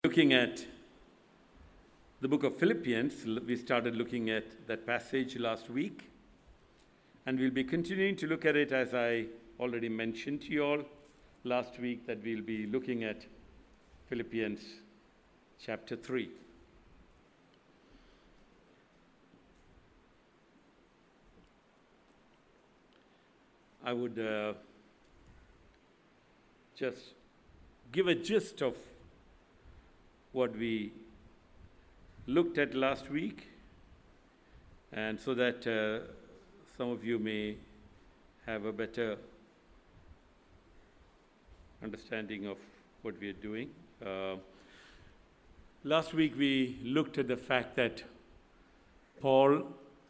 Looking at the book of Philippians, we started looking at that passage last week, and we'll be continuing to look at it as I already mentioned to you all last week that we'll be looking at Philippians chapter 3. I would just give a gist of what we looked at last week, and so that some of you may have a better understanding of what we are doing. Last week we looked at the fact that Paul,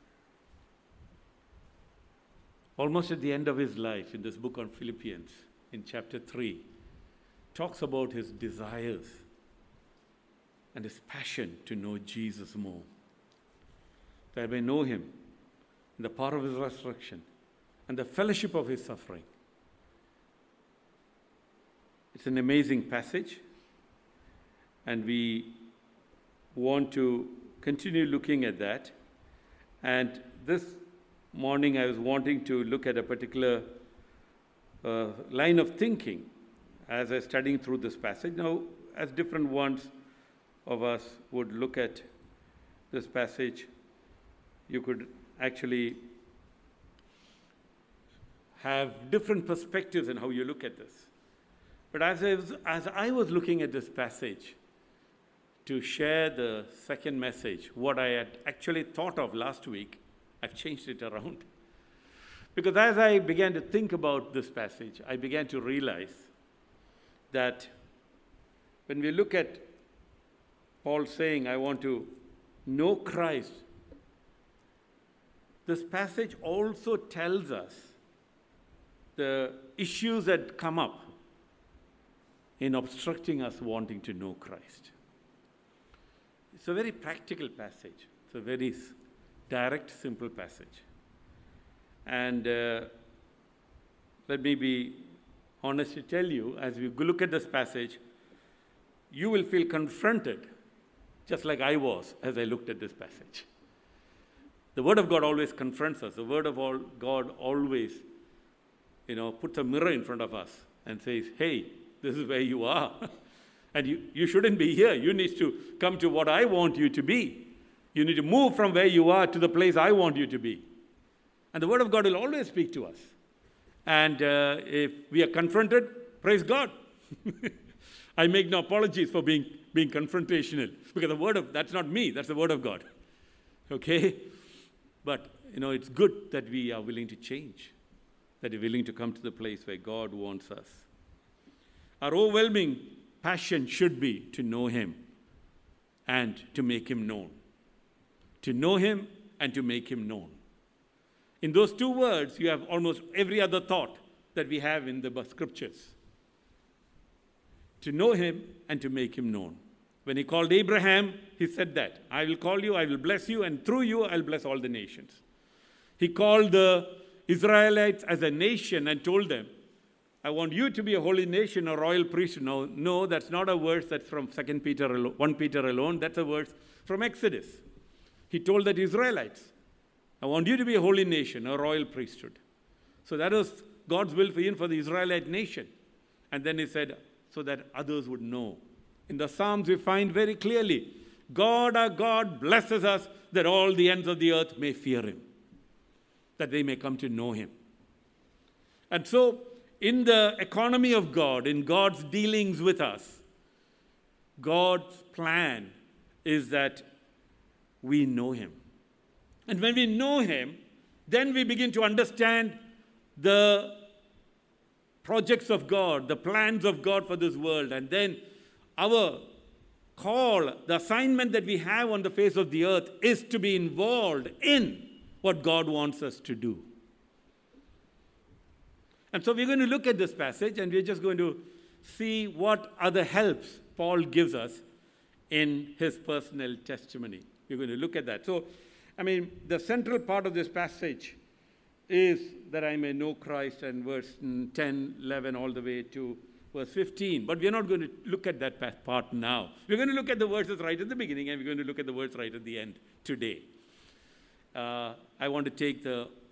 almost at the end of his life in this book on Philippians, in chapter 3, talks about his desires and his passion to know Jesus more, that I may know him in the power of his resurrection and the fellowship of his suffering. It's an amazing passage, and we want to continue looking at that. And this morning I was wanting to look at a particular line of thinking as I was studying through this passage. Now, as different ones of us would look at this passage, you could actually have different perspectives in how you look at this. But as I was looking at this passage to share the second message, what I had actually thought of last week, I've changed it around. Because as I began to think about this passage, I began to realize that when we look at Paul saying, I want to know Christ, this passage also tells us the issues that come up in obstructing us wanting to know Christ. It's a very practical passage. It's a very direct, simple passage. And let me be honest to tell you, as we look at this passage, you will feel confronted, just like I was as I looked at this passage. The Word of God always confronts us. The Word of God always, puts a mirror in front of us and says, hey, this is where you are. And you shouldn't be here. You need to come to what I want you to be. You need to move from where you are to the place I want you to be. And the Word of God will always speak to us. And if we are confronted, praise God. I make no apologies for being confrontational, because that's not me, that's the Word of God. Okay? But, it's good that we are willing to change, that we're willing to come to the place where God wants us. Our overwhelming passion should be to know Him and to make Him known. To know Him and to make Him known. In those two words, you have almost every other thought that we have in the scriptures. To know Him and to make Him known. When He called Abraham, He said that, I will call you, I will bless you, and through you I'll bless all the nations. He called the Israelites as a nation and told them, I want you to be a holy nation, a royal priesthood. No, that's not a verse that's from 1 Peter alone. That's a verse from Exodus. He told the Israelites, I want you to be a holy nation, a royal priesthood. So that was God's will for the Israelite nation. And then He said, so that others would know. In the Psalms we find very clearly, God our God blesses us that all the ends of the earth may fear Him, that they may come to know Him. And so, in the economy of God, in God's dealings with us, God's plan is that we know Him. And when we know Him, then we begin to understand the projects of God, the plans of God for this world. And then our call, the assignment that we have on the face of the earth is to be involved in what God wants us to do. And so we're going to look at this passage, and we're just going to see what other helps Paul gives us in his personal testimony. We're going to look at that. So, the central part of this passage is that I may know Christ, and verse 10, 11, all the way to verse 15. But we're not going to look at that part now. We're going to look at the verses right at the beginning, and we're going to look at the words right at the end today. I want to take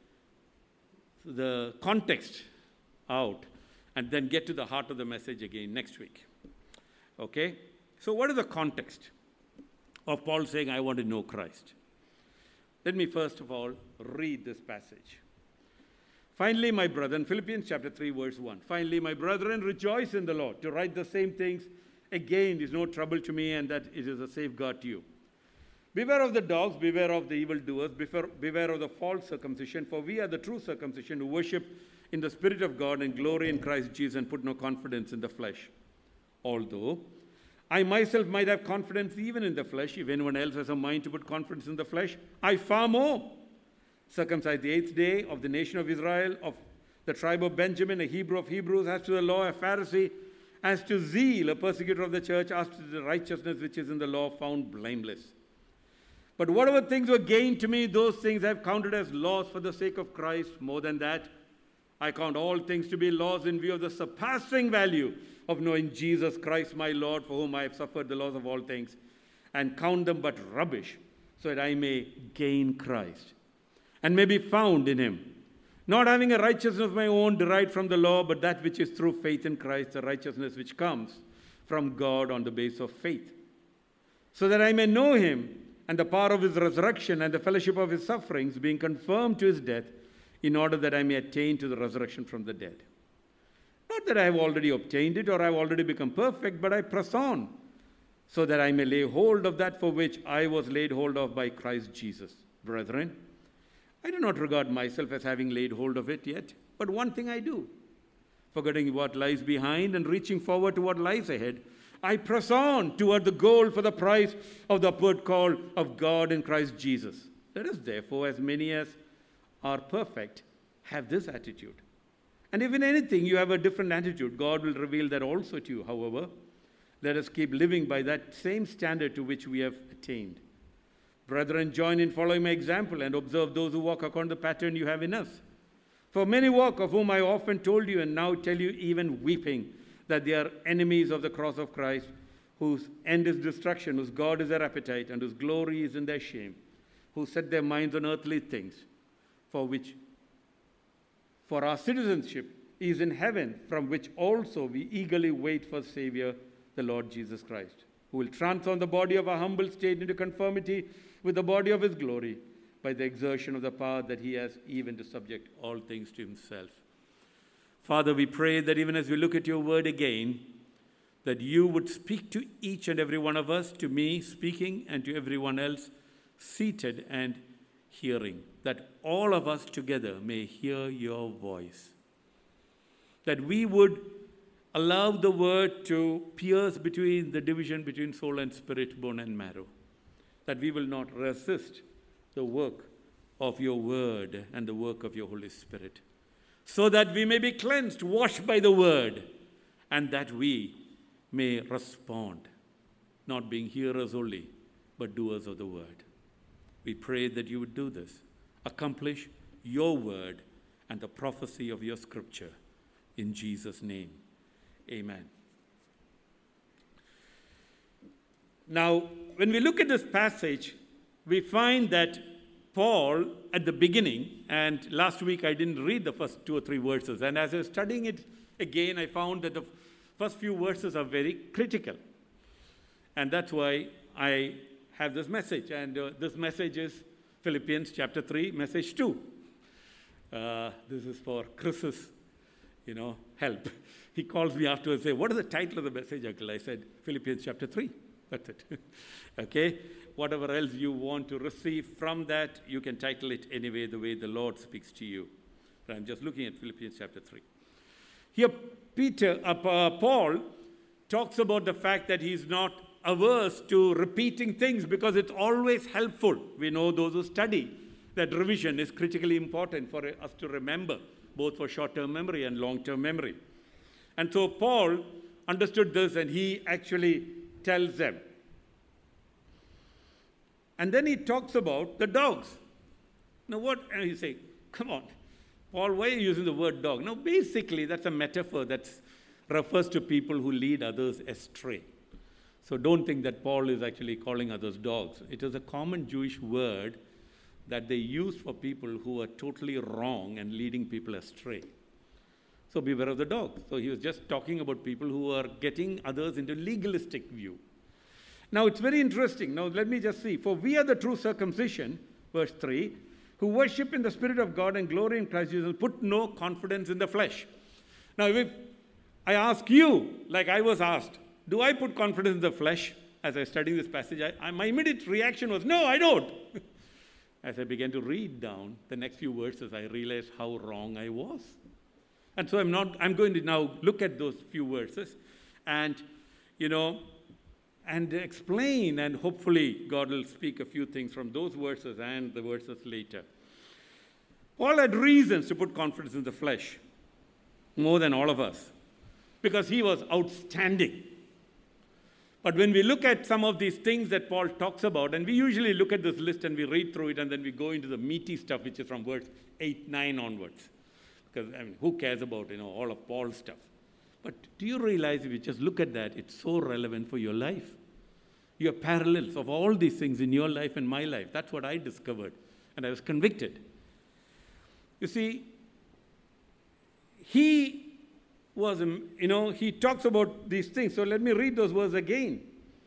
the context out and then get to the heart of the message again next week. Okay? So what is the context of Paul saying, I want to know Christ? Let me first of all read this passage. Finally, my brethren, Philippians chapter 3, verse 1. Finally, my brethren, rejoice in the Lord. To write the same things again is no trouble to me, and that it is a safeguard to you. Beware of the dogs, beware of the evildoers, beware of the false circumcision, for we are the true circumcision who worship in the Spirit of God and glory in Christ Jesus and put no confidence in the flesh. Although I myself might have confidence even in the flesh, if anyone else has a mind to put confidence in the flesh, I far more. Circumcised the 8th day of the nation of Israel, of the tribe of Benjamin, a Hebrew of Hebrews, as to the law, a Pharisee, as to zeal, a persecutor of the church, as to the righteousness which is in the law, found blameless. But whatever things were gained to me, those things I have counted as loss for the sake of Christ. More than that, I count all things to be loss in view of the surpassing value of knowing Jesus Christ my Lord, for whom I have suffered the loss of all things, and count them but rubbish, so that I may gain Christ, and may be found in him, not having a righteousness of my own derived from the law, but that which is through faith in Christ, the righteousness which comes from God on the basis of faith, so that I may know him and the power of his resurrection and the fellowship of his sufferings, being confirmed to his death, in order that I may attain to the resurrection from the dead. Not that I have already obtained it or I have already become perfect, but I press on, so that I may lay hold of that for which I was laid hold of by Christ Jesus. Brethren, I do not regard myself as having laid hold of it yet, but one thing I do, forgetting what lies behind and reaching forward to what lies ahead, I press on toward the goal for the prize of the upward call of God in Christ Jesus. Let us therefore, as many as are perfect, have this attitude. And if in anything you have a different attitude, God will reveal that also to you. However, let us keep living by that same standard to which we have attained. Brethren, join in following my example and observe those who walk according to the pattern you have in us. For many walk, of whom I often told you and now tell you even weeping, that they are enemies of the cross of Christ, whose end is destruction, whose God is their appetite, and whose glory is in their shame, who set their minds on earthly things, for our citizenship is in heaven, from which also we eagerly wait for Savior, the Lord Jesus Christ, who will transform the body of our humble state into conformity with the body of his glory, by the exertion of the power that he has, even to subject all things to himself. Father, we pray that even as we look at your word again, that you would speak to each and every one of us, to me speaking and to everyone else seated and hearing, that all of us together may hear your voice, that we would allow the word to pierce between the division between soul and spirit, bone and marrow, that we will not resist the work of your word and the work of your Holy Spirit, so that we may be cleansed, washed by the word, and that we may respond, not being hearers only, but doers of the word. We pray that you would do this, accomplish your word and the prophecy of your scripture. In Jesus' name, amen. Now, when we look at this passage, we find that Paul, at the beginning, and last week I didn't read the first 2 or 3 verses, and as I was studying it again, I found that the first few verses are very critical. And that's why I have this message. And this message is Philippians chapter 3, message 2. This is for Chris's, help. He calls me afterwards and says, what is the title of the message, Uncle? I said, Philippians chapter 3. That's it. Okay? Whatever else you want to receive from that, you can title it anyway, the way the Lord speaks to you. But I'm just looking at Philippians chapter 3. Here, Paul talks about the fact that he's not averse to repeating things because it's always helpful. We know, those who study, that revision is critically important for us to remember, both for short-term memory and long-term memory. And so Paul understood this, and he actually tells them. And then he talks about the dogs. Now what, and you say, come on, Paul, why are you using the word dog? Now basically that's a metaphor that's refers to people who lead others astray. So don't think that Paul is actually calling others dogs. It is a common Jewish word that they used for people who are totally wrong and leading people astray. So beware of the dog. So he was just talking about people who are getting others into legalistic view. Now it's very interesting. Now let me just see. For we are the true circumcision, verse 3, who worship in the Spirit of God and glory in Christ Jesus, put no confidence in the flesh. Now if I ask you, like I was asked, do I put confidence in the flesh as I study this passage? My immediate reaction was, no, I don't. As I began to read down the next few verses, I realized how wrong I was. And so I'm going to now look at those few verses and, and explain, and hopefully God will speak a few things from those verses and the verses later. Paul had reasons to put confidence in the flesh more than all of us because he was outstanding. But when we look at some of these things that Paul talks about, and we usually look at this list and we read through it and then we go into the meaty stuff, which is from verse 8, 9 onwards. Because, who cares about, all of Paul's stuff? But do you realize if you just look at that, it's so relevant for your life? You have parallels of all these things in your life and my life. That's what I discovered, and I was convicted. You see, he was, he talks about these things. So let me read those words again.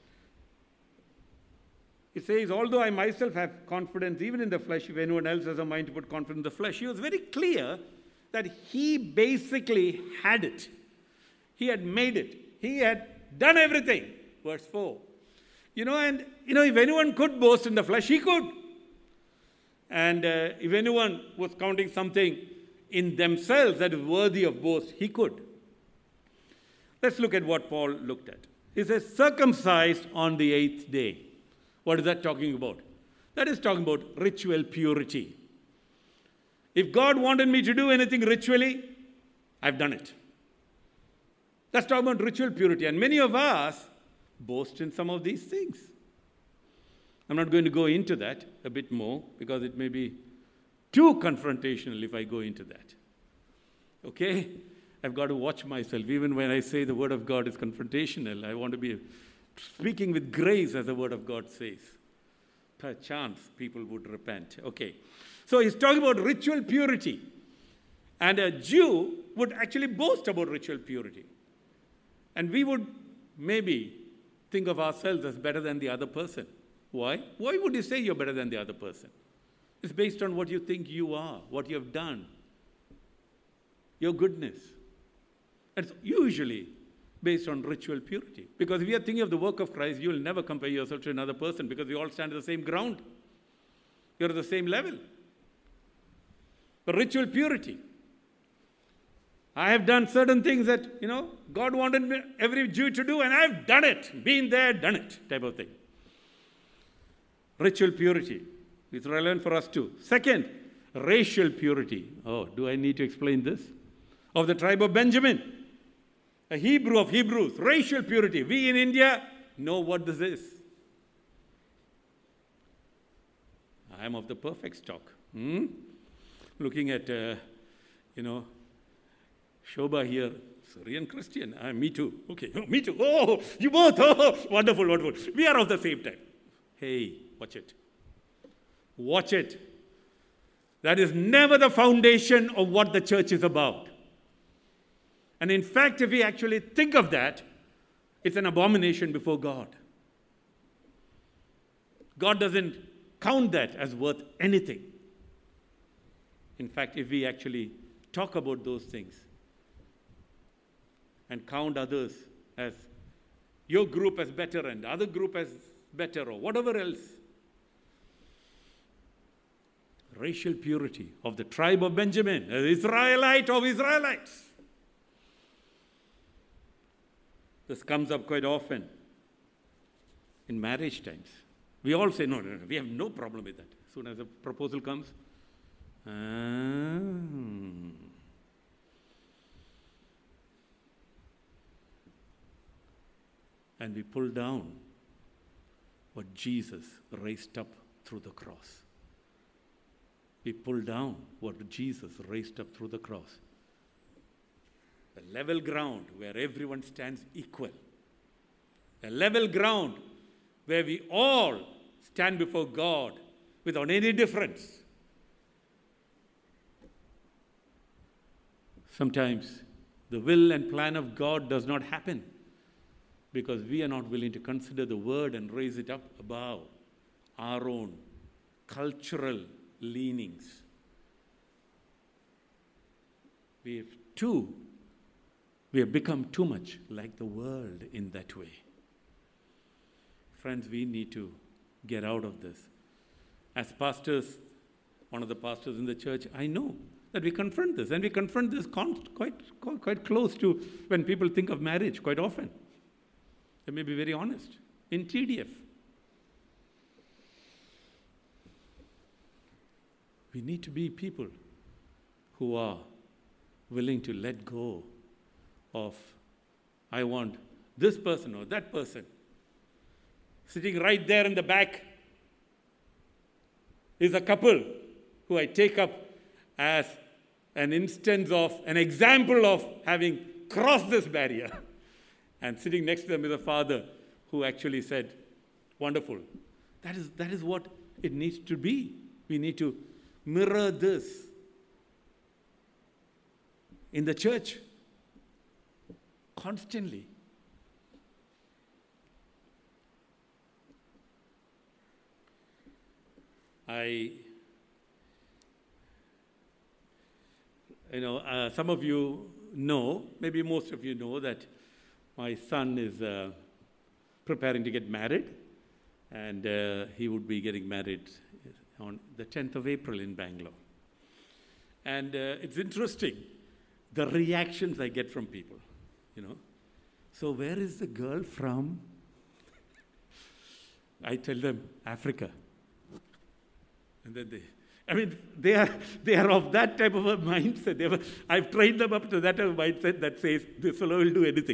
It says, although I myself have confidence even in the flesh, if anyone else has a mind to put confidence in the flesh. He was very clear that he basically had it. He had made it. He had done everything. Verse 4. If anyone could boast in the flesh, he could. And if anyone was counting something in themselves that is worthy of boast, he could. Let's look at what Paul looked at. He says, circumcised on the 8th day. What is that talking about? That is talking about ritual purity. If God wanted me to do anything ritually, I've done it. That's talking about ritual purity. And many of us boast in some of these things. I'm not going to go into that a bit more because it may be too confrontational if I go into that. Okay? I've got to watch myself. Even when I say the Word of God is confrontational, I want to be speaking with grace as the Word of God says. Perchance people would repent. Okay. So he's talking about ritual purity. And a Jew would actually boast about ritual purity. And we would maybe think of ourselves as better than the other person. Why? Why would you say you're better than the other person? It's based on what you think you are, what you have done, your goodness. And it's usually based on ritual purity. Because if you are thinking of the work of Christ, you will never compare yourself to another person because you all stand at the same ground. You're at the same level. But ritual purity. I have done certain things that, God wanted every Jew to do, and I've done it. Been there, done it, type of thing. Ritual purity is relevant for us too. Second, racial purity. Oh, do I need to explain this? Of the tribe of Benjamin, a Hebrew of Hebrews, racial purity. We in India know what this is. I am of the perfect stock. Looking at, Shobha here, Syrian Christian. Me too. Okay, me too. Oh, you both. Oh, wonderful, wonderful. We are of the same type. Hey, watch it. Watch it. That is never the foundation of what the church is about. And in fact, if we actually think of that, it's an abomination before God. God doesn't count that as worth anything. In fact, if we actually talk about those things and count others as your group as better and other group as better or whatever else, racial purity of the tribe of Benjamin, an Israelite of Israelites. This comes up quite often in marriage times. We all say, no, we have no problem with that. As soon as a proposal comes, and we pull down what Jesus raised up through the cross. We pull down what Jesus raised up through the cross. A level ground where everyone stands equal. A level ground where we all stand before God without any difference. Sometimes the will and plan of God does not happen because we are not willing to consider the word and raise it up above our own cultural leanings. We have become too much like the world in that way. Friends, we need to get out of this. As pastors, one of the pastors in the church, I know that we confront this, and we confront this quite close to when people think of marriage quite often. Let me be very honest. In TDF, we need to be people who are willing to let go of, I want this person or that person. Sitting right there in the back is a couple who I take up as an instance of, an example of having crossed this barrier. And sitting next to them is a father who actually said, wonderful. That is what it needs to be. We need to mirror this in the church constantly. Some of you know, maybe most of you know, that my son is preparing to get married, and he would be getting married on the 10th of April in Bangalore. And it's interesting, the reactions I get from people, So where is the girl from? I tell them, Africa. And then they are of that type of a mindset. I've trained them up to that type of mindset that says, this fellow will do anything.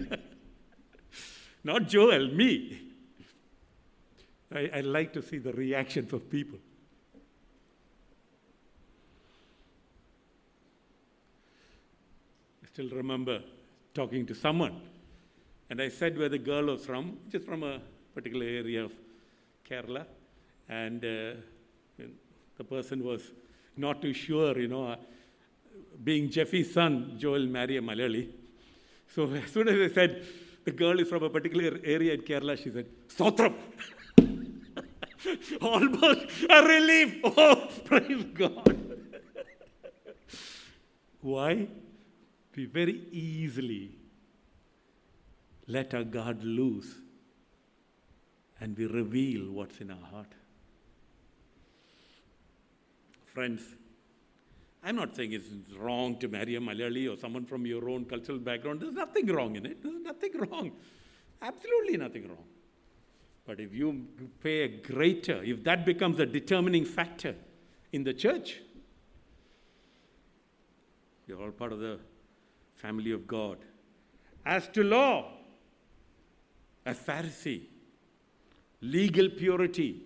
Not Joel, me. I like to see the reactions of people. I still remember talking to someone, and I said where the girl was from, just from a particular area of Kerala, and the person was not too sure, being Jeffy's son, Joel marry a Malayali. So as soon as I said the girl is from a particular area in Kerala, she said, Stotram. Almost a relief. Oh, praise God. Why? We very easily let our guard loose and we reveal what's in our heart. Friends, I'm not saying it's wrong to marry a Malayali or someone from your own cultural background. There's nothing wrong in it. There's nothing wrong. Absolutely nothing wrong. But if you pay if that becomes a determining factor in the church, you're all part of the family of God. As to law, a Pharisee, legal purity.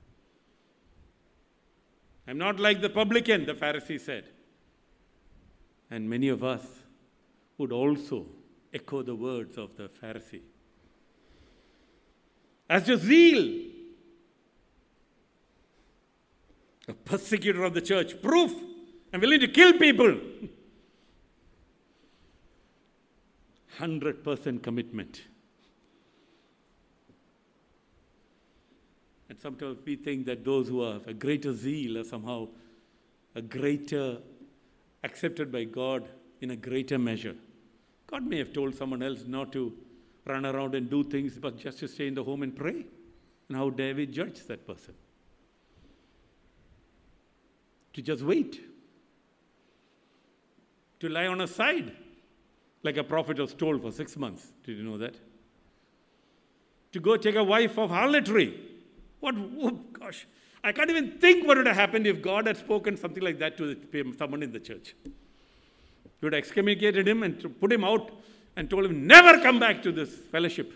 I'm not like the publican, the Pharisee said. And many of us would also echo the words of the Pharisee. As to zeal, a persecutor of the church, proof, I'm willing to kill people. 100% commitment. And sometimes we think that those who have a greater zeal are somehow a greater, accepted by God in a greater measure. God may have told someone else not to run around and do things, but just to stay in the home and pray. And how dare we judge that person? To just wait. To lie on a side, like a prophet was told for 6 months. Did you know that? To go take a wife of harlotry. Gosh, I can't even think what would have happened if God had spoken something like that to someone in the church. He would have excommunicated him and put him out and told him, never come back to this fellowship.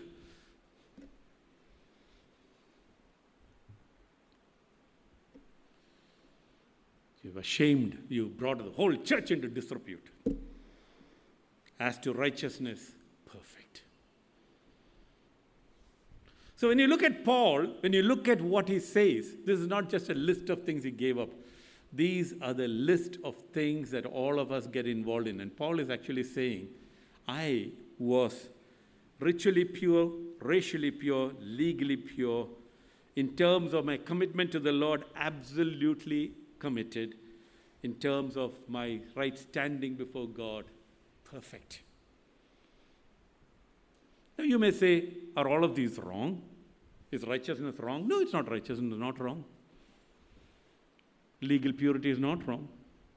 You've ashamed, you brought the whole church into disrepute. As to righteousness, perfect. So when you look at Paul, when you look at what he says, this is not just a list of things he gave up. These are the list of things that all of us get involved in. And Paul is actually saying, I was ritually pure, racially pure, legally pure. In terms of my commitment to the Lord, absolutely committed. In terms of my right standing before God, perfect. Now you may say, are all of these wrong? Is righteousness wrong? No, it's not. Righteousness is not wrong. Legal purity is not wrong.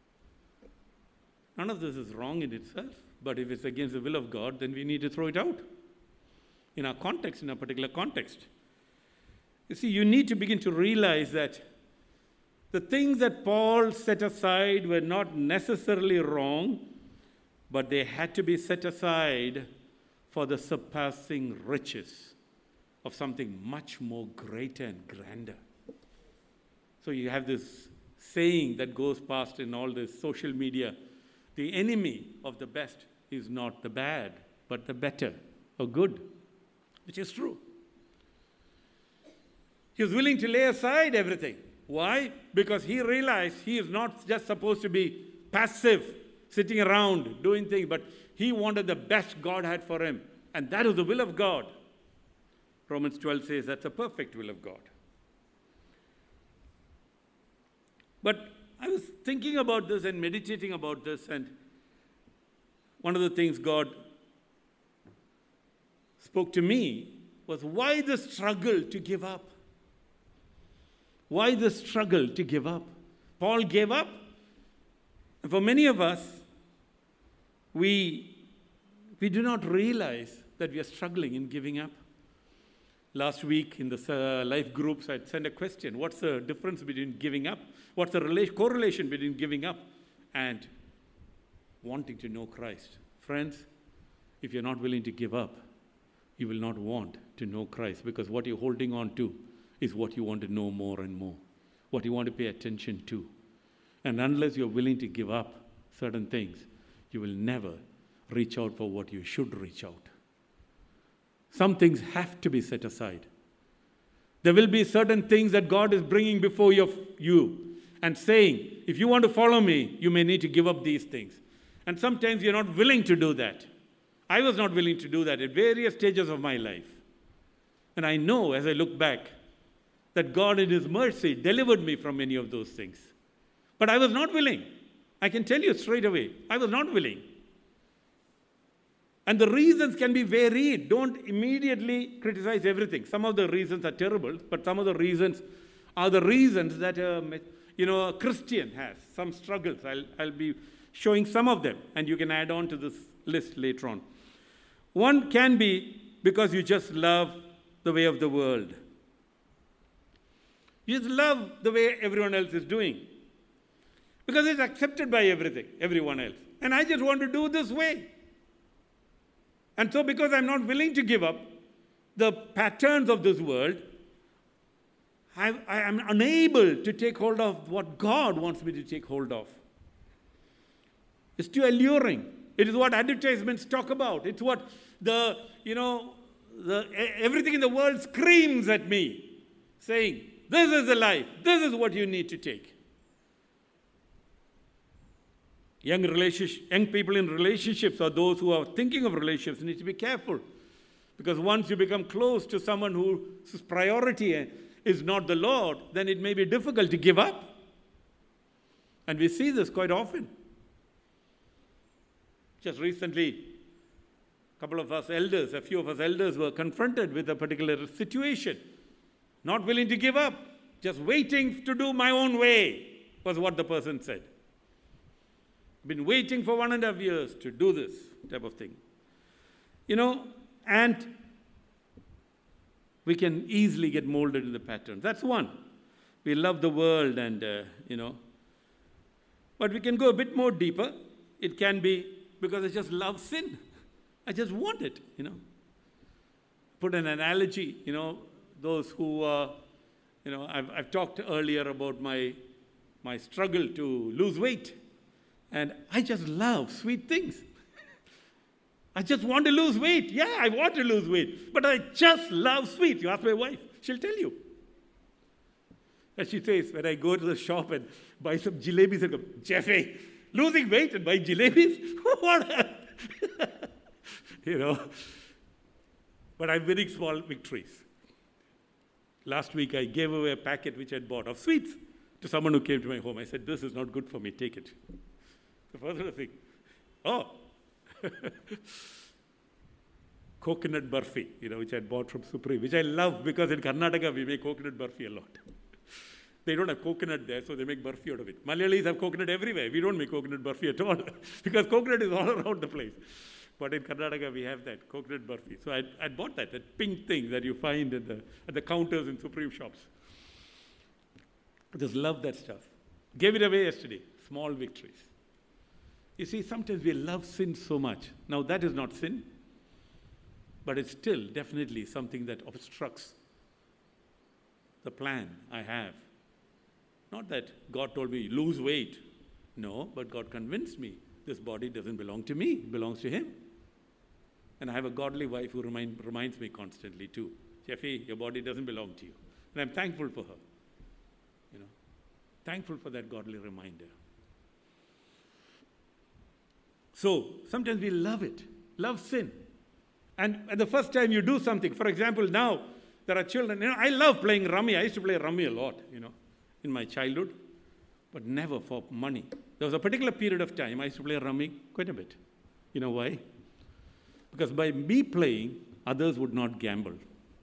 None of this is wrong in itself. But if it's against the will of God, then we need to throw it out. In our context, in a particular context. You see, you need to begin to realize that the things that Paul set aside were not necessarily wrong, but they had to be set aside for the surpassing riches of something much more greater and grander. So you have this saying that goes past in all this social media, the enemy of the best is not the bad, but the better or good, which is true. He was willing to lay aside everything. Why? Because he realized he is not just supposed to be passive, sitting around doing things, but he wanted the best God had for him. And that is the will of God. Romans 12 says that's a perfect will of God. But I was thinking about this and meditating about this, and one of the things God spoke to me was, why the struggle to give up? Why the struggle to give up? Paul gave up. And for many of us, we do not realize that we are struggling in giving up. Last week in the life groups, I sent a question. What's the difference between giving up? What's the correlation between giving up and wanting to know Christ? Friends, if you're not willing to give up, you will not want to know Christ, because what you're holding on to is what you want to know more and more, what you want to pay attention to. And unless you're willing to give up certain things, you will never reach out for what you should reach out. Some things have to be set aside. There will be certain things that God is bringing before you and saying, if you want to follow me, you may need to give up these things. And sometimes you're not willing to do that. I was not willing to do that at various stages of my life. And I know as I look back that God in His mercy delivered me from many of those things. But I was not willing. I can tell you straight away, I was not willing. And the reasons can be varied. Don't immediately criticize everything. Some of the reasons are terrible, but some of the reasons are the reasons that a Christian has. Some struggles. I'll be showing some of them, and you can add on to this list later on. One can be because you just love the way of the world. You just love the way everyone else is doing. Because it's accepted by everyone else. And I just want to do this way. And so because I'm not willing to give up the patterns of this world, I am unable to take hold of what God wants me to take hold of. It's too alluring. It is what advertisements talk about. It's what everything in the world screams at me, saying, this is the life. This is what you need to take. Young people in relationships, or those who are thinking of relationships, need to be careful. Because once you become close to someone whose priority is not the Lord, then it may be difficult to give up. And we see this quite often. Just recently, a few of us elders were confronted with a particular situation. Not willing to give up, just waiting to do my own way, was what the person said. Been waiting for 1.5 years to do this type of thing. And we can easily get molded in the pattern. That's one. We love the world and, But we can go a bit more deeper. It can be because I just love sin. I just want it, Put an analogy, those who, I've talked earlier about my struggle to lose weight. And I just love sweet things. I just want to lose weight. Yeah, I want to lose weight. But I just love sweets. You ask my wife, she'll tell you. And she says, when I go to the shop and buy some jalebis, I go, Jeffy, losing weight and buying jalebis? What? You know. But I'm winning small victories. Last week, I gave away a packet which I'd bought of sweets to someone who came to my home. I said, this is not good for me. Take it. The first thing, oh, coconut burfi, which I bought from Supreme, which I love because in Karnataka, we make coconut burfi a lot. They don't have coconut there, so they make burfi out of it. Malayalis have coconut everywhere. We don't make coconut burfi at all because coconut is all around the place. But in Karnataka, we have that coconut burfi. So I bought that pink thing that you find at the counters in Supreme shops. I just love that stuff. Gave it away yesterday. Small victories. You see, sometimes we love sin so much. Now, that is not sin, but it's still definitely something that obstructs the plan I have. Not that God told me, lose weight. No, but God convinced me this body doesn't belong to me, it belongs to Him. And I have a godly wife who reminds me constantly too, Jeffy, your body doesn't belong to you. And I'm thankful for her. Thankful for that godly reminder. So, sometimes we love it, love sin. And the first time you do something, for example, now there are children, I love playing rummy. I used to play rummy a lot, in my childhood, but never for money. There was a particular period of time I used to play rummy quite a bit. You know why? Because by me playing, others would not gamble.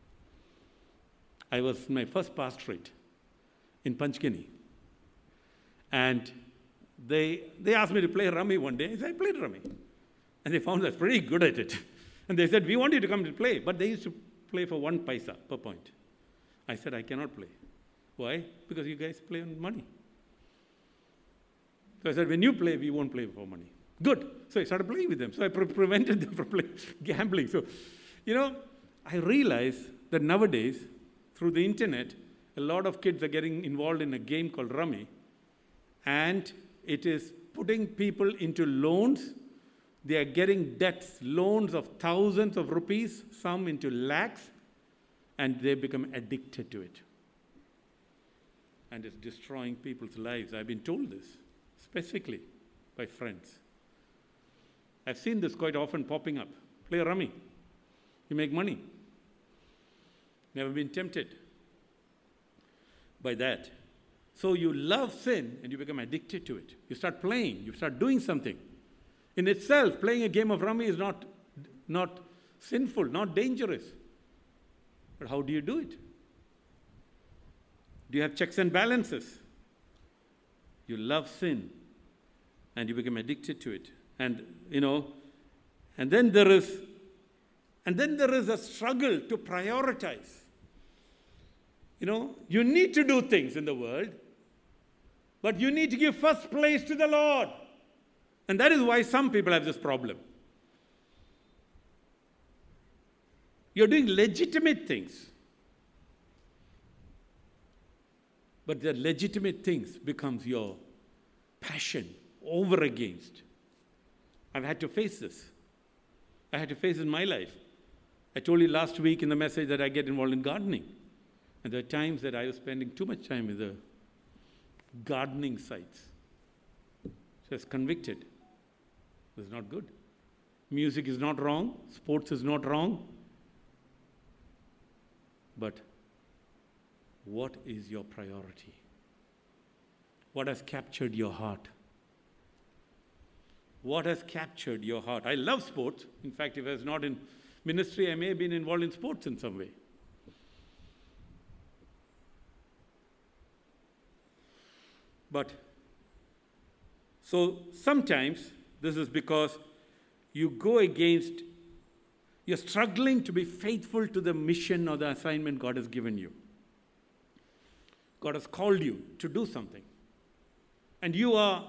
I was in my first pastorate in Panchgani. And they asked me to play rummy one day. I said, I played rummy. And they found I was pretty good at it. And they said, we want you to come to play. But they used to play for 1 paisa per point. I said, I cannot play. Why? Because you guys play on money. So I said, when you play, we won't play for money. Good. So I started playing with them. So I prevented them from gambling. So, I realize that nowadays, through the internet, a lot of kids are getting involved in a game called rummy. And it is putting people into loans. They are getting debts, loans of thousands of rupees, some into lakhs, and they become addicted to it. And it's destroying people's lives. I've been told this, specifically by friends. I've seen this quite often popping up. Play rummy. You make money. Never been tempted by that. So you love sin and you become addicted to it. You start playing, you start doing something. In itself, playing a game of rummy is not sinful, not dangerous. But how do you do it? Do you have checks and balances? You love sin and you become addicted to it. And then there is a struggle to prioritize. You need to do things in the world, but you need to give first place to the Lord. And that is why some people have this problem. You're doing legitimate things, but the legitimate things becomes your passion over against. I've had to face this. I had to face it in my life. I told you last week in the message that I get involved in gardening. And there are times that I was spending too much time with the gardening sites. So I was convicted. This is not good. Music is not wrong. Sports is not wrong. But what is your priority? What has captured your heart? What has captured your heart? I love sports. In fact, if I was not in ministry, I may have been involved in sports in some way. But, so sometimes this is because you're struggling to be faithful to the mission or the assignment God has given you. God has called you to do something. And you are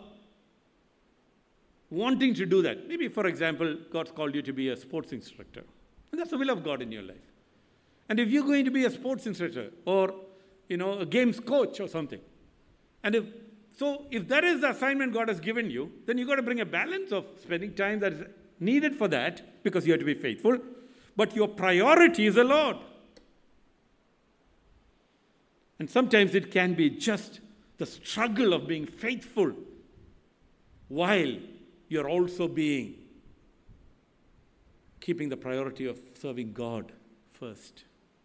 wanting to do that. Maybe, for example, God's called you to be a sports instructor. And that's the will of God in your life. And if you're going to be a sports instructor or, a games coach or something, and if that is the assignment God has given you, then you've got to bring a balance of spending time that is needed for that because you have to be faithful, but your priority is the Lord. And sometimes it can be just the struggle of being faithful while you're also keeping the priority of serving God first.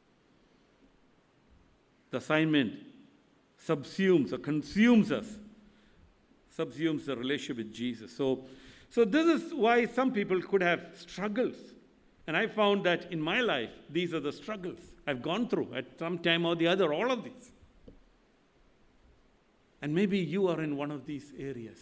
The assignment subsumes or consumes us, subsumes the relationship with Jesus. So this is why some people could have struggles. And I found that in my life, these are the struggles I've gone through at some time or the other, all of these. And maybe you are in one of these areas.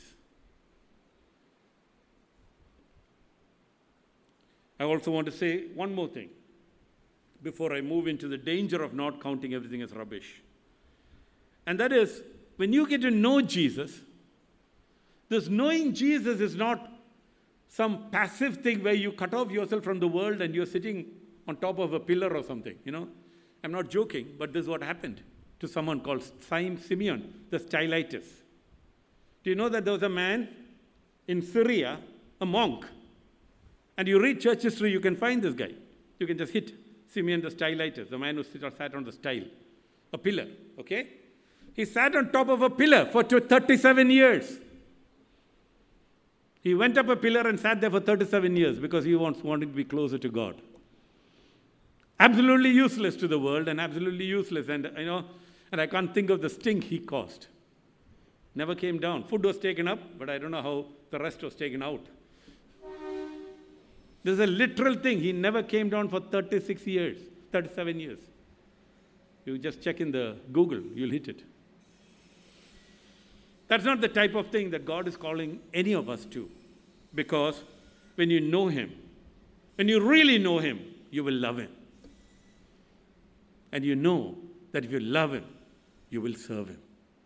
I also want to say one more thing before I move into the danger of not counting everything as rubbish. And that is, when you get to know Jesus, this knowing Jesus is not some passive thing where you cut off yourself from the world and you're sitting on top of a pillar or something, I'm not joking, but this is what happened to someone called Simeon, the Stylites. Do you know that there was a man in Syria, a monk? And you read church history, you can find this guy. You can just hit Simeon the Stylites, the man who sat on the stile, a pillar, okay? He sat on top of a pillar for 37 years. He went up a pillar and sat there for 37 years because he wanted to be closer to God. Absolutely useless to the world and absolutely useless. And I can't think of the stink he caused. Never came down. Food was taken up, but I don't know how the rest was taken out. This is a literal thing. He never came down for 36 years, 37 years. You just check in the Google, you'll hit it. That's not the type of thing that God is calling any of us to. Because when you know Him, when you really know Him, you will love Him. And you know that if you love Him, you will serve Him.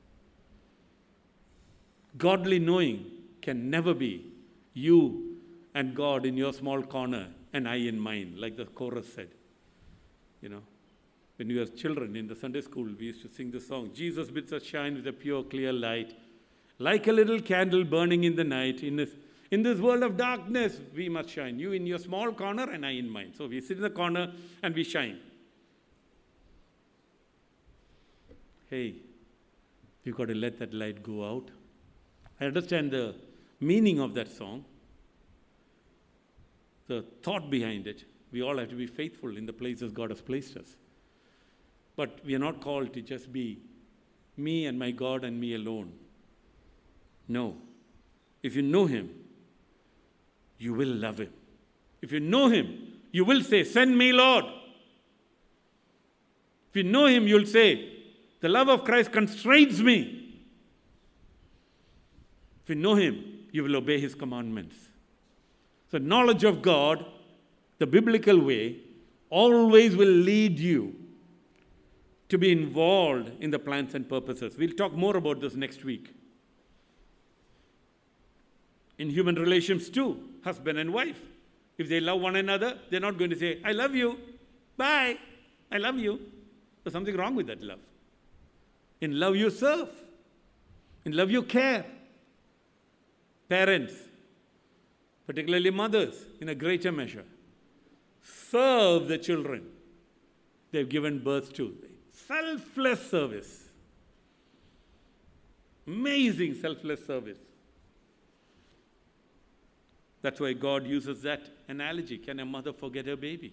Godly knowing can never be you and God in your small corner and I in mine, like the chorus said. When we were children in the Sunday school, we used to sing the song, Jesus bids us shine with a pure, clear light, like a little candle burning in the night. In this world of darkness, we must shine. You in your small corner and I in mine. So we sit in the corner and we shine. Hey, you've got to let that light go out. I understand the meaning of that song, the thought behind it. We all have to be faithful in the places God has placed us. But we are not called to just be me and my God and me alone. No. If you know Him, you will love Him. If you know Him, you will say, send me, Lord. If you know Him, you'll say, the love of Christ constrains me. If you know Him, you will obey His commandments. So knowledge of God, the biblical way, always will lead you to be involved in the plans and purposes. We'll talk more about this next week. In human relations too, husband and wife. If they love one another, they're not going to say, I love you, bye, I love you. There's something wrong with that love. In love you serve. In love you care. Parents, particularly mothers, in a greater measure, serve the children they've given birth to. Selfless service. Amazing selfless service. That's why God uses that analogy. Can a mother forget her baby?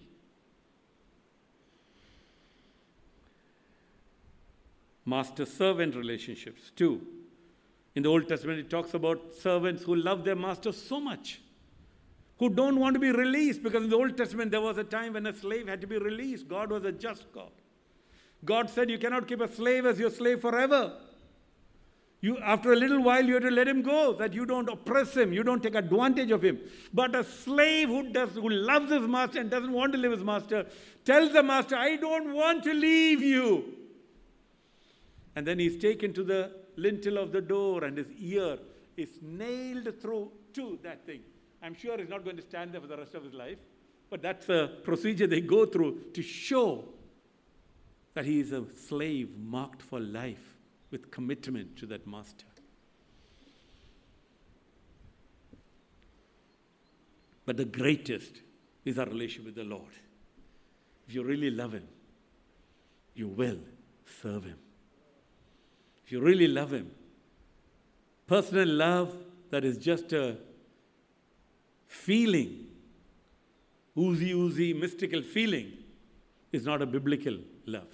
Master-servant relationships too. In the Old Testament, it talks about servants who love their masters so much, who don't want to be released, because in the Old Testament, there was a time when a slave had to be released. God was a just God. God said, you cannot keep a slave as your slave forever. After a little while, you have to let him go, that you don't oppress him, you don't take advantage of him. But a slave who loves his master and doesn't want to leave his master, tells the master, I don't want to leave you. And then he's taken to the lintel of the door and his ear is nailed through to that thing. I'm sure he's not going to stand there for the rest of his life, but that's a procedure they go through to show that he is a slave marked for life with commitment to that master. But the greatest is our relationship with the Lord. If you really love Him, you will serve Him. If you really love Him, personal love that is just a feeling, oozy, mystical feeling, is not a biblical love.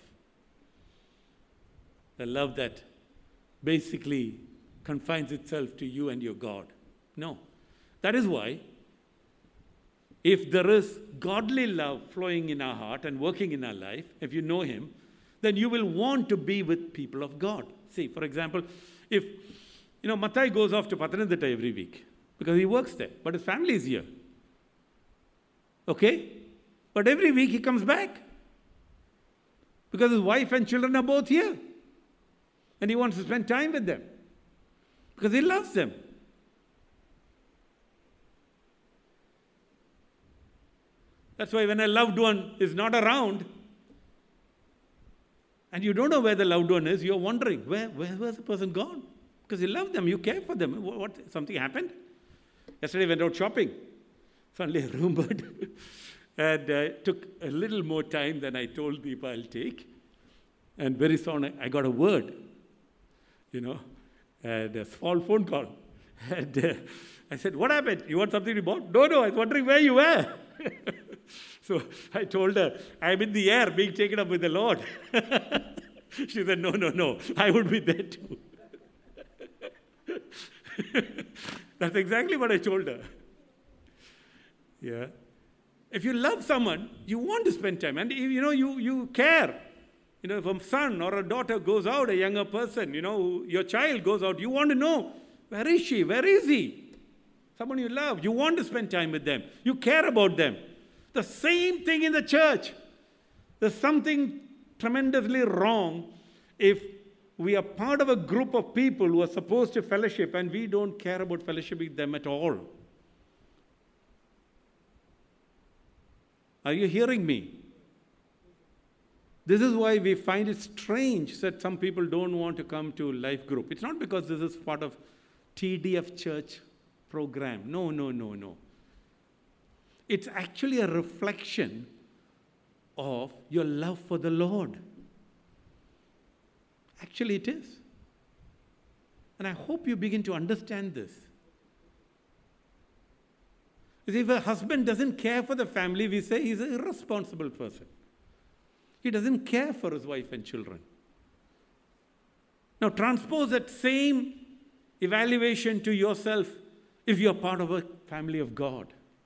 The love that basically confines itself to you and your God. No. That is why, if there is godly love flowing in our heart and working in our life, if you know Him, then you will want to be with people of God. See, for example, if, Mathai goes off to Pathanamthitta every week because he works there, but his family is here. Okay? But every week he comes back because his wife and children are both here. And he wants to spend time with them because he loves them. That's why when a loved one is not around, and you don't know where the loved one is, you're wondering, where was the person gone? Because you love them, you care for them. What? Something happened? Yesterday I went out shopping. Suddenly I remembered. And it took a little more time than I told people I'll take. And very soon I got a word, and a small phone call. And I said, what happened? You want something to bought? No, I was wondering where you were. So I told her, I'm in the air being taken up with the Lord. She said, no, I would be there too. That's exactly what I told her. Yeah. If you love someone, you want to spend time. And, you care. If a son or a daughter goes out, a younger person, your child goes out, you want to know, where is she? Where is he? Someone you love. You want to spend time with them. You care about them. The same thing in the church. There's something tremendously wrong if we are part of a group of people who are supposed to fellowship and we don't care about fellowship with them at all. Are you hearing me? This is why we find it strange that some people don't want to come to life group. It's not because this is part of TDF church program. No. It's actually a reflection of your love for the Lord. Actually, it is. And I hope you begin to understand this. If a husband doesn't care for the family, we say he's an irresponsible person. He doesn't care for his wife and children. Now, transpose that same evaluation to yourself if you're part of a family of God.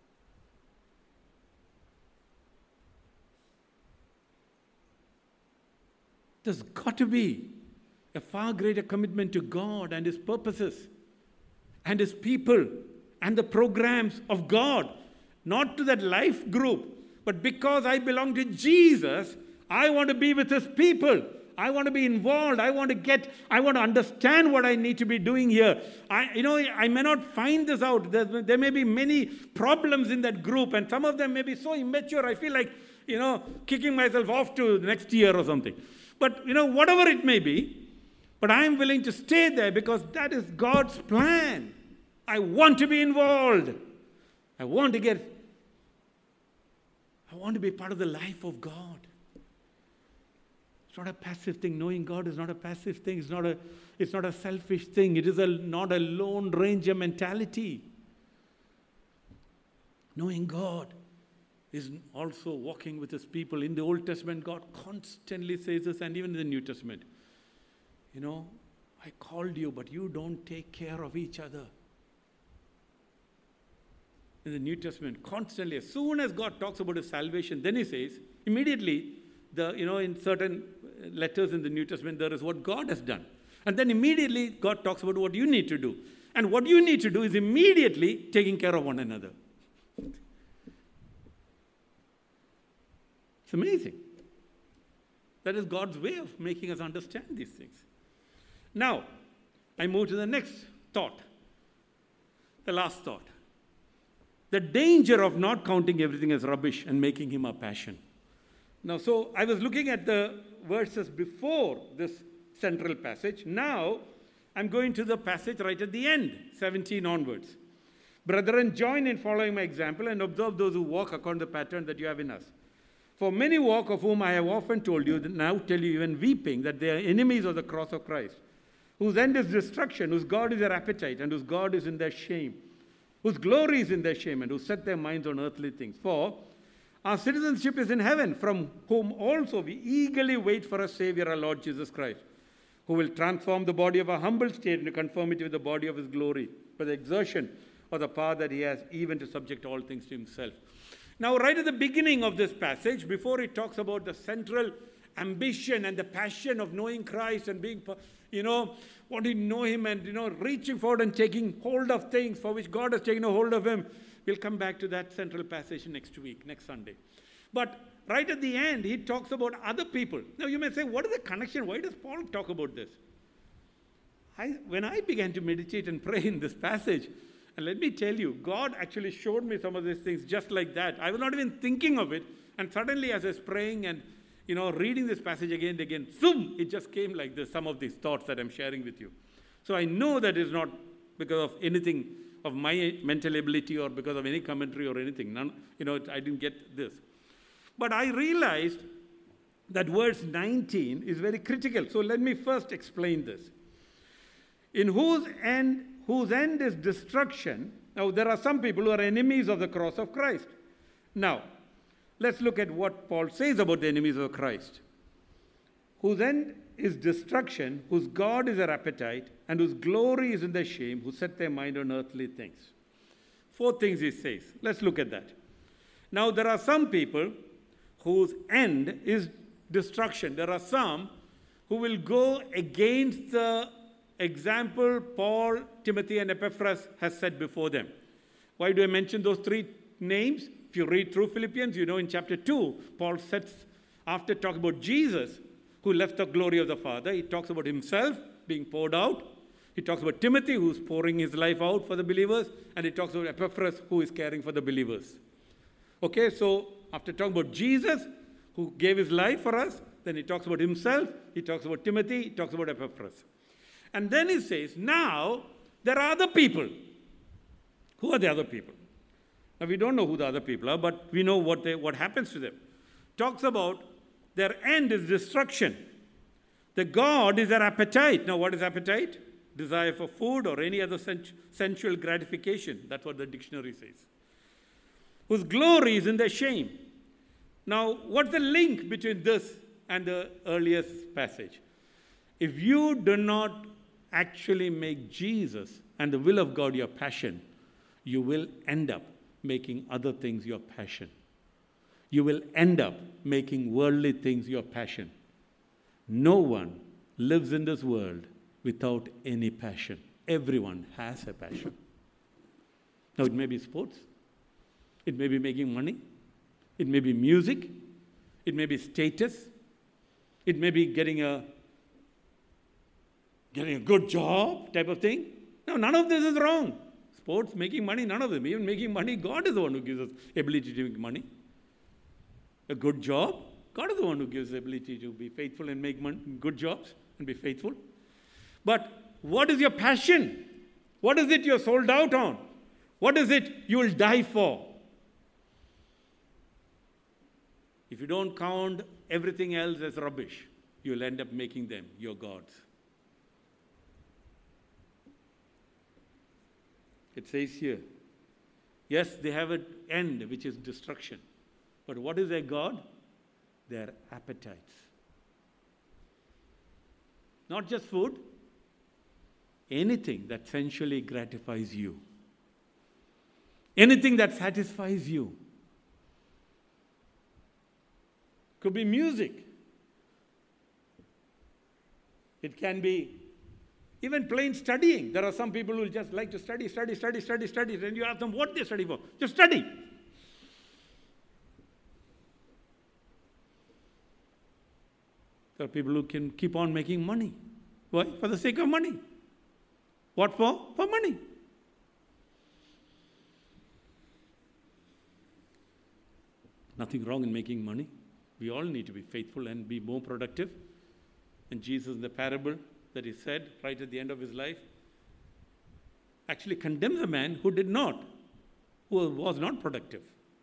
There's got to be a far greater commitment to God and His purposes and His people and the programs of God. Not to that life group, but because I belong to Jesus, I want to be with His people. I want to be involved. I want to understand what I need to be doing here. I may not find this out. There may be many problems in that group, and some of them may be so immature, I feel like, kicking myself off to next year or something. But, whatever it may be, but I am willing to stay there because that is God's plan. I want to be involved. I want to be part of the life of God. It's not a passive thing. Knowing God is not a passive thing. It's not a selfish thing. It is not a Lone Ranger mentality. Knowing God is also walking with His people. In the Old Testament, God constantly says this, and even in the New Testament. I called you, but you don't take care of each other. In the New Testament, constantly, as soon as God talks about His salvation, then He says, immediately, in certain letters in the New Testament, there is what God has done. And then immediately, God talks about what you need to do. And what you need to do is immediately taking care of one another. It's amazing. That is God's way of making us understand these things. Now, I move to the next thought. The last thought. The danger of not counting everything as rubbish and making Him our passion. Now, so I was looking at the verses before this central passage. Now, I'm going to the passage right at the end, 17 onwards. Brethren, join in following my example and observe those who walk according to the pattern that you have in us. For many walk, of whom I have often told you, now tell you even weeping, that they are enemies of the cross of Christ, whose end is destruction, whose God is their appetite, and whose God is in their shame, whose glory is in their shame, and who set their minds on earthly things. For our citizenship is in heaven, from whom also we eagerly wait for a Savior, our Lord Jesus Christ, who will transform the body of our humble state into conformity with the body of his glory, by the exertion of the power that he has, even to subject all things to himself. Now, right at the beginning of this passage, before it talks about the central ambition and the passion of knowing Christ and being, wanting to know him and, reaching forward and taking hold of things for which God has taken a hold of him. We'll come back to that central passage next week, next Sunday. But right at the end, he talks about other people. Now, you may say, what is the connection? Why does Paul talk about this? When I began to meditate and pray in this passage, and let me tell you, God actually showed me some of these things just like that. I was not even thinking of it. And suddenly, as I was praying and, reading this passage again and again, zoom, it just came like this, some of these thoughts that I'm sharing with you. So I know that it's not because of anything of my mental ability or because of any commentary or anything. I didn't get this. But I realized that verse 19 is very critical. So let me first explain this. In whose end is destruction. Now, there are some people who are enemies of the cross of Christ. Now, let's look at what Paul says about the enemies of Christ. Whose end is destruction, whose God is their appetite, and whose glory is in their shame, who set their mind on earthly things. 4 things he says. Let's look at that. Now, there are some people whose end is destruction. There are some who will go against the example Paul, Timothy, and Epaphras has set before them. Why do I mention those 3 names? If you read through Philippians, in chapter 2, Paul sets, after talking about Jesus, who left the glory of the Father, he talks about himself being poured out. He talks about Timothy, who's pouring his life out for the believers. And he talks about Epaphras, who is caring for the believers. Okay, so after talking about Jesus, who gave his life for us, then he talks about himself, he talks about Timothy, he talks about Epaphras. And then he says, now, there are other people. Who are the other people? Now, we don't know who the other people are, but we know what happens to them. Talks about their end is destruction. The God is their appetite. Now, what is appetite? Desire for food or any other sensual gratification. That's what the dictionary says. Whose glory is in their shame. Now, what's the link between this and the earliest passage? If you do not actually make Jesus and the will of God your passion, you will end up making other things your passion. You will end up making worldly things your passion. No one lives in this world without any passion. Everyone has a passion. Now, it may be sports. It may be making money. It may be music. It may be status. It may be getting a good job type of thing. No, none of this is wrong. Sports, making money, none of them. Even making money, God is the one who gives us ability to make money. A good job, God is the one who gives the ability to be faithful and make good jobs and be faithful. But what is your passion? What is it you're sold out on? What is it you will die for? If you don't count everything else as rubbish, you'll end up making them your gods. It says here, yes, they have an end, which is destruction. But what is their God? Their appetites. Not just food, anything that sensually gratifies you. Anything that satisfies you. Could be music. It can be even plain studying. There are some people who just like to study. Then you ask them what they study for. Just study. There are people who can keep on making money. Why? For the sake of money. What for? For money. Nothing wrong in making money. We all need to be faithful and be more productive. And Jesus, in the parable that he said right at the end of his life, actually condemns a man who did not who was not productive.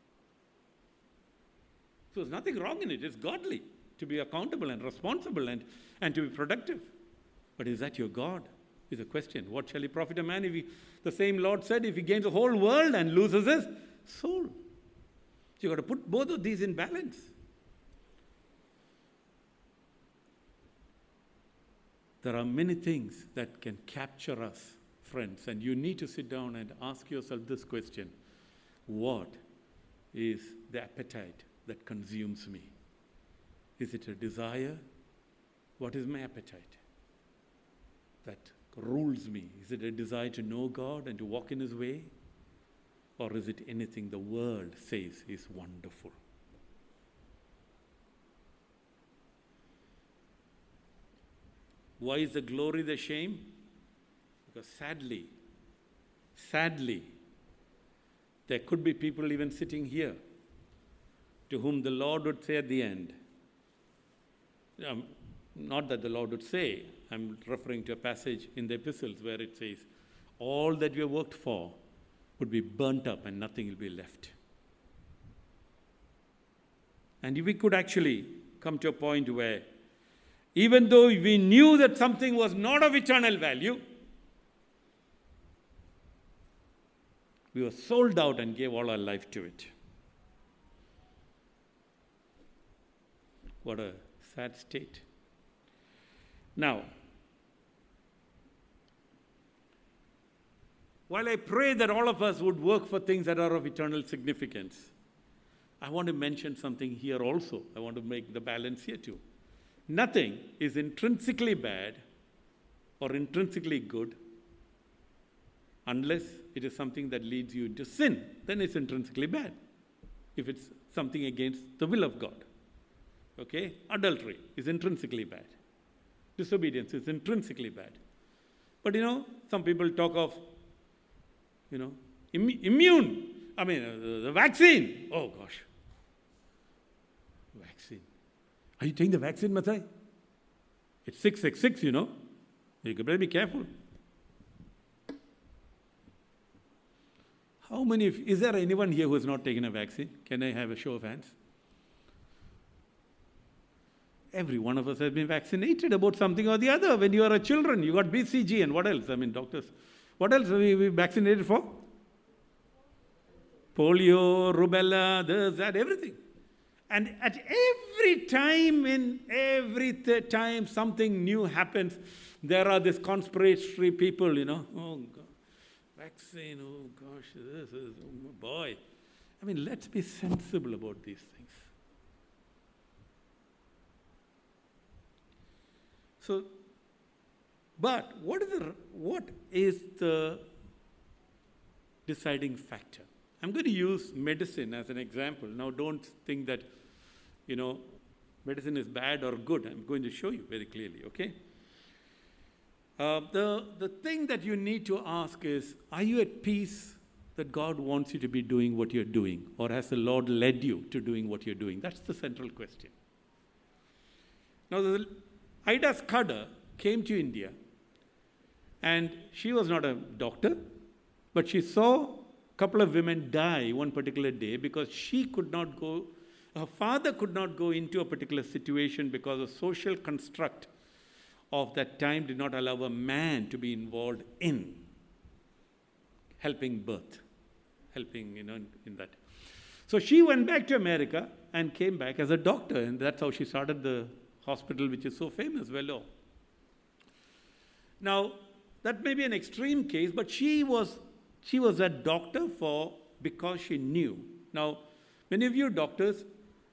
So there's nothing wrong in it. It's godly to be accountable and responsible and to be productive. But is that your God? Is a question. What shall he profit a man if he, the same Lord said, if he gains the whole world and loses his soul? So you've got to put both of these in balance. There are many things that can capture us, friends, and you need to sit down and ask yourself this question. What is the appetite that consumes me? Is it a desire? What is my appetite that rules me? Is it a desire to know God and to walk in his way? Or is it anything the world says is wonderful? Why is the glory the shame? Because sadly, there could be people even sitting here to whom the Lord would say at the end, not that the Lord would say, I'm referring to a passage in the epistles where it says, all that we have worked for would be burnt up and nothing will be left. And if we could actually come to a point where, even though we knew that something was not of eternal value, we were sold out and gave all our life to it. What a sad state. Now, while I pray that all of us would work for things that are of eternal significance, I want to mention something here also. I want to make the balance here too. Nothing is intrinsically bad or intrinsically good unless it is something that leads you into sin. Then it's intrinsically bad, if it's something against the will of God. Okay? Adultery is intrinsically bad. Disobedience is intrinsically bad. But some people talk of, immune. The vaccine. Oh gosh. Vaccine. Are you taking the vaccine, Mathai? It's 666, You better be careful. Is there anyone here who has not taken a vaccine? Can I have a show of hands? Every one of us has been vaccinated about something or the other. When you are a children, you got BCG and what else? Doctors. What else are we vaccinated for? Polio, rubella, this, that, everything. And at every time something new happens, there are these conspiratory people, oh God, vaccine, oh gosh, this is, oh boy. Let's be sensible about these things. So, but what is the deciding factor? I'm going to use medicine as an example. Now, don't think that, medicine is bad or good. I'm going to show you very clearly, okay? The thing that you need to ask is, are you at peace that God wants you to be doing what you're doing? Or has the Lord led you to doing what you're doing? That's the central question. Now, Ida Scudder came to India, and she was not a doctor, but she saw a couple of women die one particular day because her father could not go into a particular situation because the social construct of that time did not allow a man to be involved in helping birth, in that. So she went back to America and came back as a doctor, and that's how she started the hospital which is so famous, Velo. Now, that may be an extreme case, but she was a doctor because she knew. Now, many of you doctors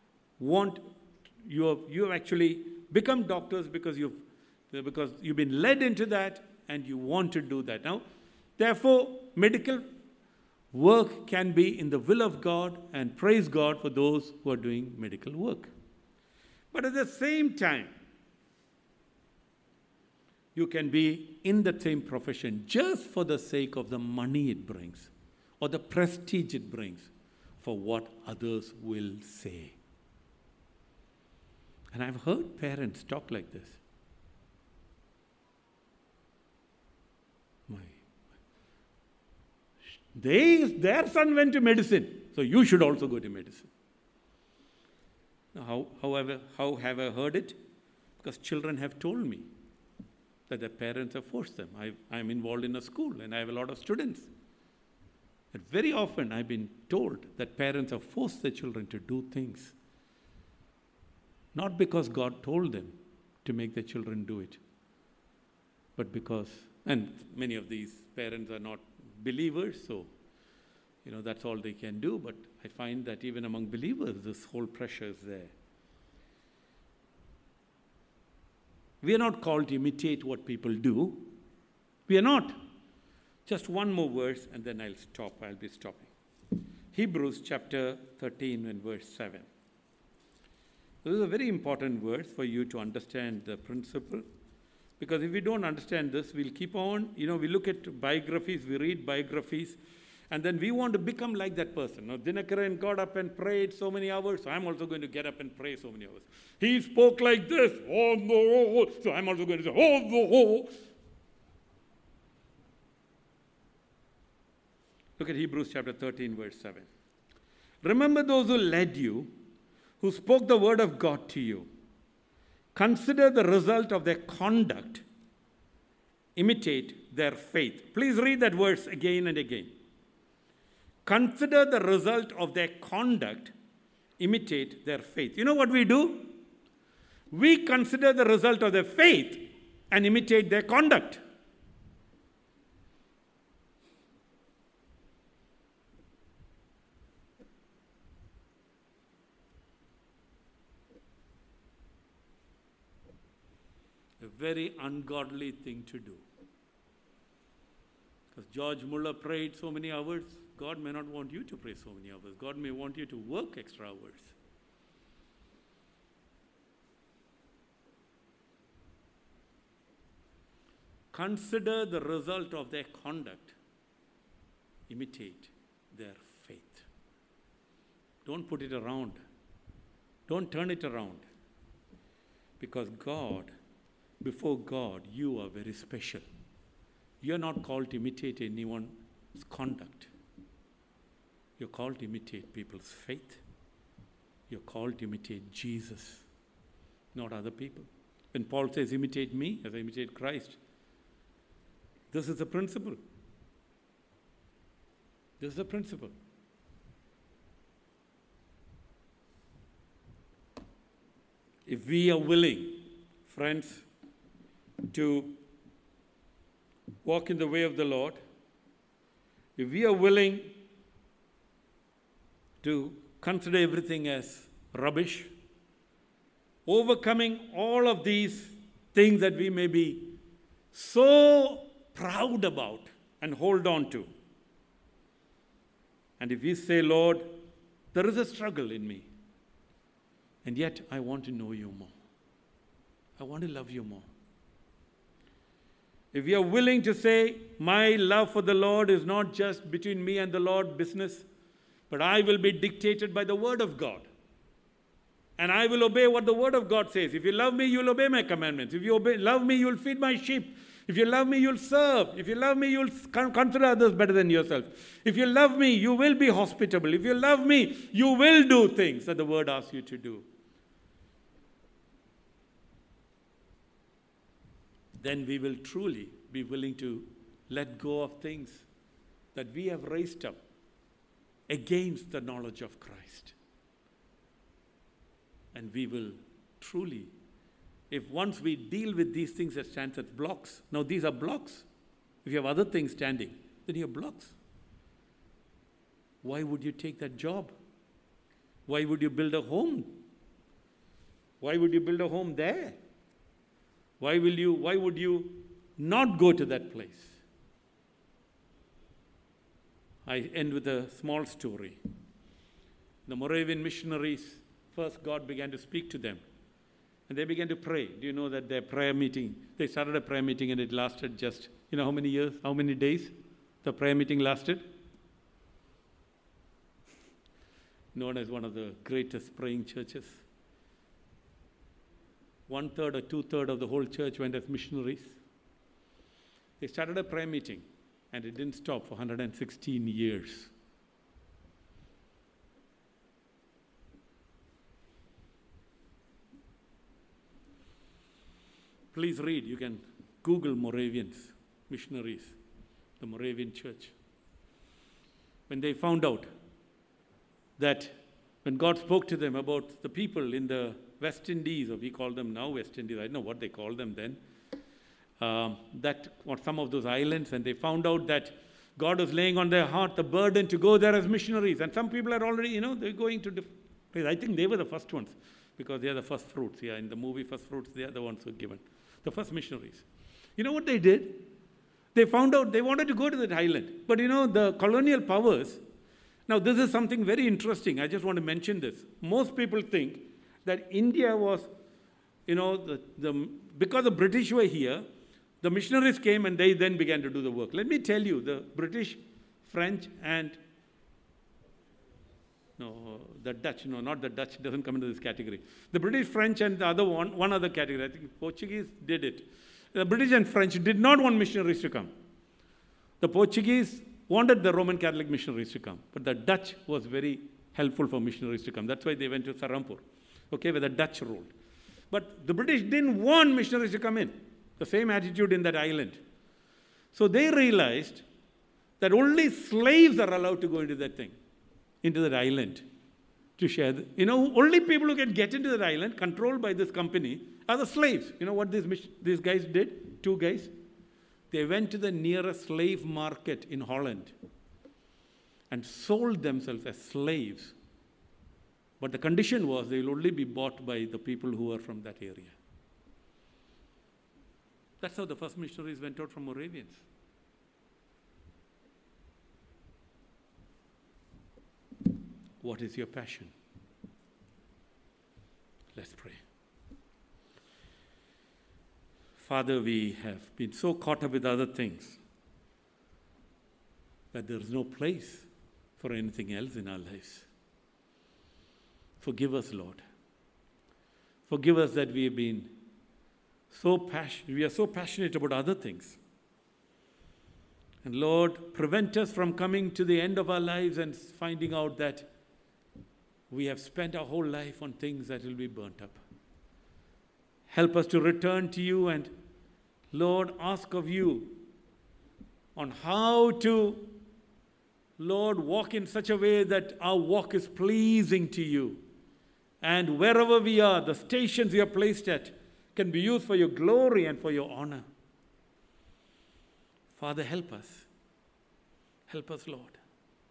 you have actually become doctors because you've been led into that and you want to do that. Now, therefore, medical work can be in the will of God, and praise God for those who are doing medical work. But at the same time, you can be in the same profession just for the sake of the money it brings or the prestige it brings for what others will say. And I've heard parents talk like this. Their son went to medicine, so you should also go to medicine. Now, how have I heard it? Because children have told me that their parents have forced them. I'm involved in a school and I have a lot of students. And very often I've been told that parents have forced their children to do things. Not because God told them to make their children do it, but because, and many of these parents are not believers, so that's all they can do. But I find that even among believers, this whole pressure is there. We are not called to imitate what people do. We are not. Just one more verse and then I'll stop. I'll be stopping. Hebrews chapter 13 and verse 7. This is a very important verse for you to understand the principle. Because if we don't understand this, we'll keep on, we look at biographies, we read biographies, and then we want to become like that person. Now, Dinakaran got up and prayed so many hours, so I'm also going to get up and pray so many hours. He spoke like this, oh no, so I'm also going to say, oh no. Look at Hebrews chapter 13, verse 7. Remember those who led you, who spoke the word of God to you. Consider the result of their conduct. Imitate their faith. Please read that verse again and again. Consider the result of their conduct. Imitate their faith. You know what we do? We consider the result of their faith and imitate their conduct. A very ungodly thing to do. Because George Muller prayed so many hours, God may not want you to pray so many hours. God may want you to work extra hours. Consider the result of their conduct. Imitate their faith. Don't put it around. Don't turn it around. Because before God, you are very special. You are not called to imitate anyone's conduct. You're called to imitate people's faith. You're called to imitate Jesus, not other people. When Paul says, imitate me as I imitate Christ, this is the principle. This is the principle. If we are willing, friends, to walk in the way of the Lord, if we are willing to consider everything as rubbish, overcoming all of these things that we may be so proud about and hold on to. And if we say, Lord, there is a struggle in me, and yet I want to know you more. I want to love you more. If we are willing to say, my love for the Lord is not just between me and the Lord business, but I will be dictated by the Word of God. And I will obey what the Word of God says. If you love me, you'll obey my commandments. If you love me, you'll feed my sheep. If you love me, you'll serve. If you love me, you'll consider others better than yourself. If you love me, you will be hospitable. If you love me, you will do things that the Word asks you to do. Then we will truly be willing to let go of things that we have raised up against the knowledge of Christ. And we will truly, if once we deal with these things that stand as blocks, now these are blocks. If you have other things standing, then you have blocks. Why would you take that job? Why would you build a home? Why would you build a home there? Why would you not go to that place? I end with a small story. The Moravian missionaries, first God began to speak to them. And they began to pray. Do you know that their prayer meeting, they started a prayer meeting and it lasted just, how many years, how many days the prayer meeting lasted? Known as one of the greatest praying churches. 1/3 or 2/3 of the whole church went as missionaries. They started a prayer meeting. And it didn't stop for 116 years. Please read. You can Google Moravians, missionaries, the Moravian church. When they found out that when God spoke to them about the people in the West Indies, or we call them now West Indies, I don't know what they called them then, that or some of those islands, and they found out that God was laying on their heart the burden to go there as missionaries. And some people are already, they're going to different places. I think they were the first ones, because they are the first fruits. Yeah, in the movie First Fruits, they are the ones who were given. The first missionaries. You know what they did? They found out they wanted to go to that island. But the colonial powers, now this is something very interesting. I just want to mention this. Most people think that India was, because the British were here, the missionaries came and they then began to do the work. Let me tell you, the British, French, and the Dutch, not the Dutch, doesn't come into this category. The British, French, and the other one other category, I think Portuguese did it. The British and French did not want missionaries to come. The Portuguese wanted the Roman Catholic missionaries to come, but the Dutch was very helpful for missionaries to come. That's why they went to Serampore, where the Dutch ruled. But the British didn't want missionaries to come in. The same attitude in that island. So they realized that only slaves are allowed to go into that thing, into that island, to share. Only people who can get into that island, controlled by this company, are the slaves. You know what these guys did? Two guys. They went to the nearest slave market in Holland and sold themselves as slaves. But the condition was they will only be bought by the people who are from that area. That's how the first missionaries went out from Moravians. What is your passion? Let's pray. Father, we have been so caught up with other things that there is no place for anything else in our lives. Forgive us, Lord. Forgive us that we have been we are so passionate about other things. And Lord, prevent us from coming to the end of our lives and finding out that we have spent our whole life on things that will be burnt up. Help us to return to you and, Lord, ask of you on how to, Lord, walk in such a way that our walk is pleasing to you. And wherever we are, the stations we are placed at can be used for your glory and for your honor. Father, help us. Help us, Lord.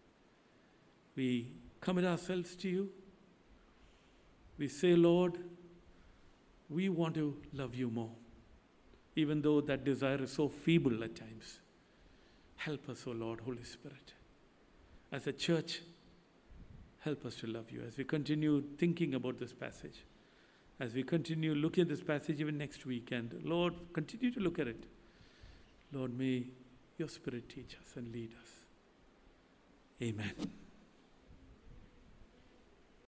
We commit ourselves to you. We say, Lord, we want to love you more, even though that desire is so feeble at times. Help us, O Lord, Holy Spirit. As a church, help us to love you. As we continue thinking about this passage, as we continue looking at this passage even next week, and Lord, continue to look at it. Lord, may your Spirit teach us and lead us. Amen.